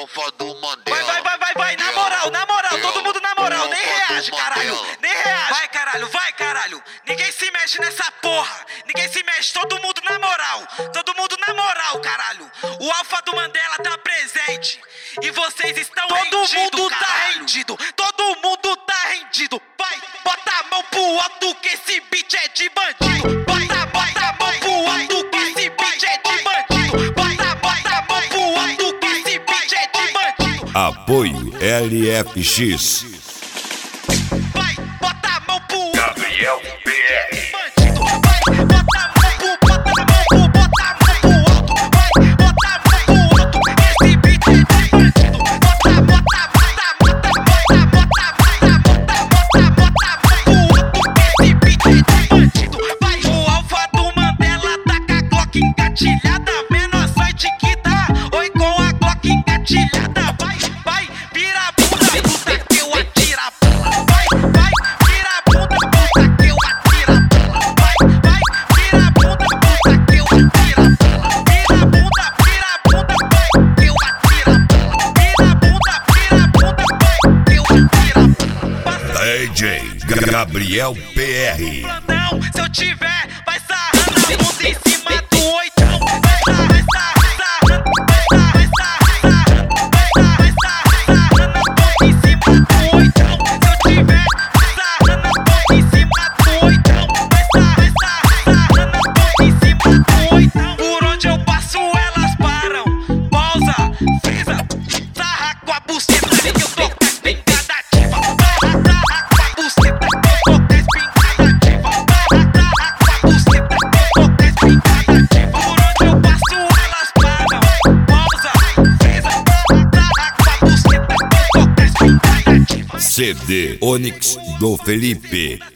Alfa do Mandela. Vai, na moral, todo mundo na moral, nem reage, caralho, nem reage. Vai, caralho, ninguém se mexe nessa porra, ninguém se mexe, todo mundo na moral, caralho. O Alfa do Mandela tá presente e vocês estão rendidos, todo mundo tá rendido. Vai, bota a mão pro alto que esse beat é de bandido. Vai, bota a mão pro alto que esse beat é de bandido. Vai, bota a mão pro alto que esse beat é de bandido. Apoio LFX. Vai, bota a mão pro Gabriel PR. bandido. Vai, bota a mão pro alto. Vai, bota a mão pro alto. Esse beat é de bandido. Bota a mão pro alto. Esse beat é de bandido. Vai, o Alfa do Mandela tá com a Glock engatilhada. Menor sorte que dá. Oi, com a Glock engatilhada. Vai, vira a bunda, puta que eu atiro a bala. Vai, vira a bunda, puta que eu atiro a bala. Vai, vira a bunda, puta que eu atiro a bala. Vira a bunda, vai, que eu atiro a bala. Vira a bunda, vai, que eu atiro a bala. DJ Gabriel PR. Não, se eu tiver, vai sarrando a bunda em cima do oitão. Vai sarrando em cima do oitão. Se eu tiver, vai sarrando em cima do oitão. Vai sarrando em cima do oitão. Por onde eu passo, elas param. Pausa, frisa, sarra com a buceta que eu tô com a espingarda ativa. Sarra com a buceta que eu tô com a espingarda ativa. Sarra com a buceta que eu tô com a espingarda ativa. Por onde eu passo, elas param. Pausa, frisa, sarra com a buceta que eu tô com a espingarda ativa. CD Onyx do Felipe.